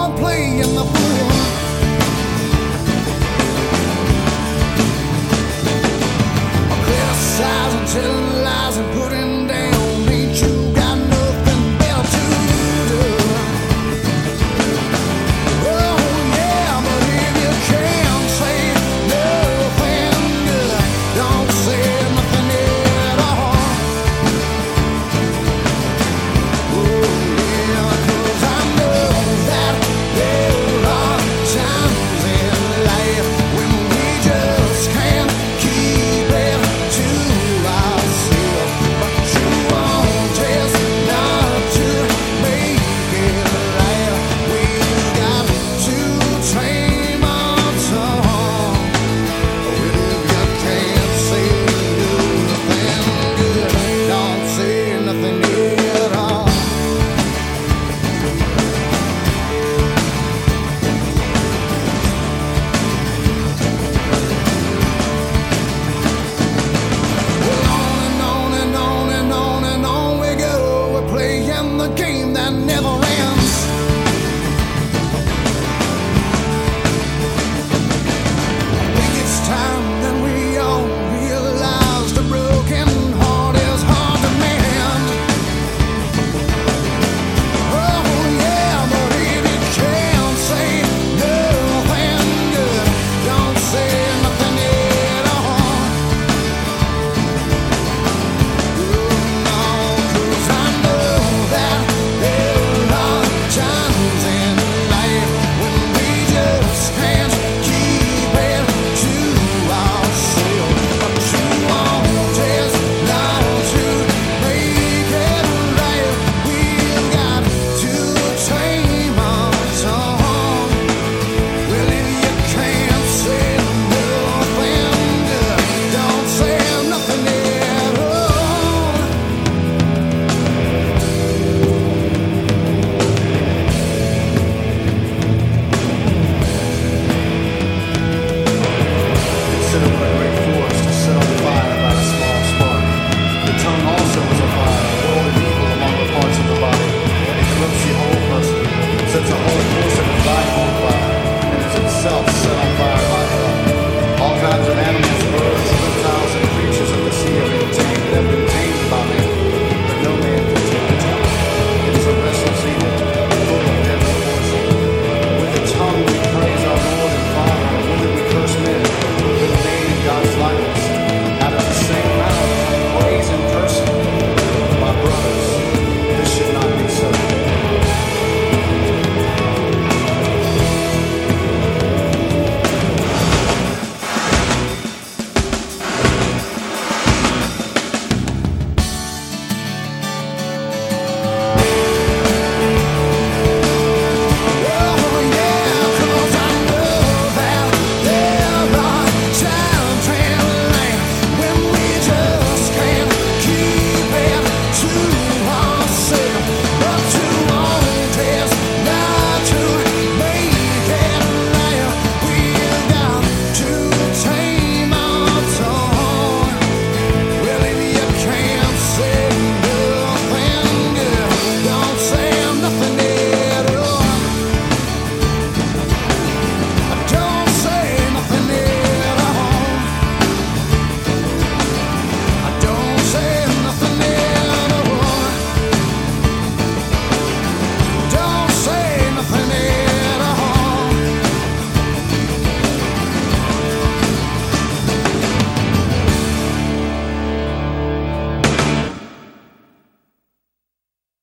on playing the fool. Criticizing, telling lies, and putting down. Ain't you got nothing better to do? Oh yeah, but if you can't say nothing good, don't say nothing at all. Oh yeah, 'cause I know that there are times in life when we just can't keep it to ourselves. But you want just not to make it right. We've got to tame our tongue. If you can't say nothing good, don't say nothing at all. Well, on and on and on and on and on we go. We're playing the game that never ends.